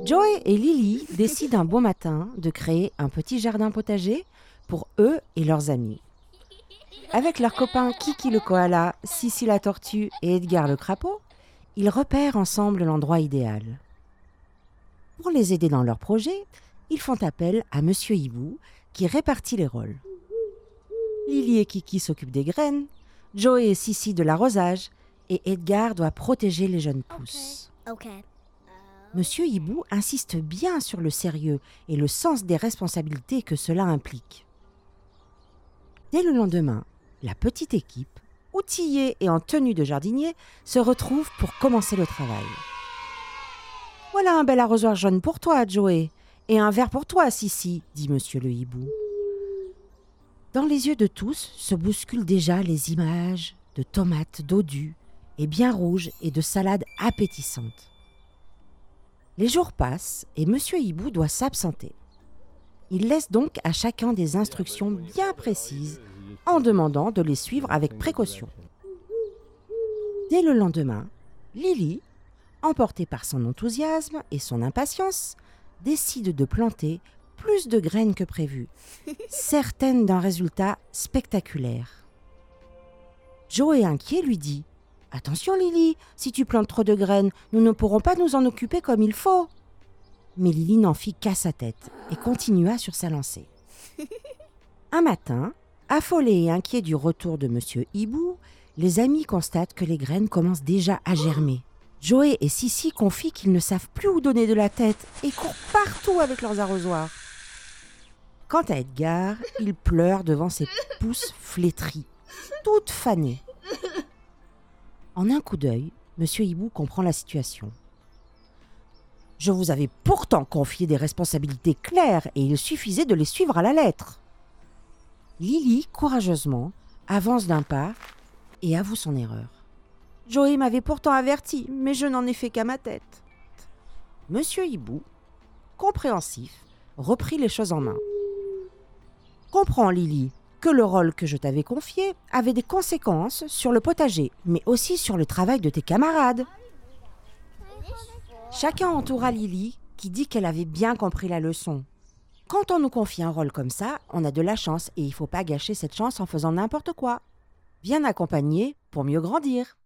Joey et Lily décident un beau matin de créer un petit jardin potager pour eux et leurs amis. Avec leurs copains Kiki le koala, Sissi la tortue et Edgar le crapaud, ils repèrent ensemble l'endroit idéal. Pour les aider dans leur projet, ils font appel à Monsieur Hibou qui répartit les rôles. Lily et Kiki s'occupent des graines, Joey et Sissi de l'arrosage et Edgar doit protéger les jeunes pousses. Monsieur Hibou insiste bien sur le sérieux et le sens des responsabilités que cela implique. Dès le lendemain, la petite équipe, outillée et en tenue de jardinier, se retrouve pour commencer le travail. « Voilà un bel arrosoir jaune pour toi, Joey, et un vert pour toi, Sissi, » dit Monsieur le Hibou. Dans les yeux de tous se bousculent déjà les images de tomates dodues et bien rouges et de salades appétissantes. Les jours passent et Monsieur Hibou doit s'absenter. Il laisse donc à chacun des instructions bien précises en demandant de les suivre avec précaution. Dès le lendemain, Lily, emportée par son enthousiasme et son impatience, décide de planter plus de graines que prévu, certaines d'un résultat spectaculaire. Joey, inquiet, lui dit « Attention Lily, si tu plantes trop de graines, nous ne pourrons pas nous en occuper comme il faut. » Mais Lily n'en fit qu'à sa tête et continua sur sa lancée. Un matin, affolés et inquiets du retour de Monsieur Hibou, les amis constatent que les graines commencent déjà à germer. Joey et Sissi confient qu'ils ne savent plus où donner de la tête et courent partout avec leurs arrosoirs. Quant à Edgar, il pleure devant ses pousses flétries, toutes fanées. En un coup d'œil, Monsieur Hibou comprend la situation. « Je vous avais pourtant confié des responsabilités claires et il suffisait de les suivre à la lettre. » Lily, courageusement, avance d'un pas et avoue son erreur. « Joey m'avait pourtant averti, mais je n'en ai fait qu'à ma tête. » Monsieur Hibou, compréhensif, reprit les choses en main. « Comprends, Lily, que le rôle que je t'avais confié avait des conséquences sur le potager, mais aussi sur le travail de tes camarades. » Chacun entoura Lily, qui dit qu'elle avait bien compris la leçon. Quand on nous confie un rôle comme ça, on a de la chance et il ne faut pas gâcher cette chance en faisant n'importe quoi. Bien accompagné pour mieux grandir.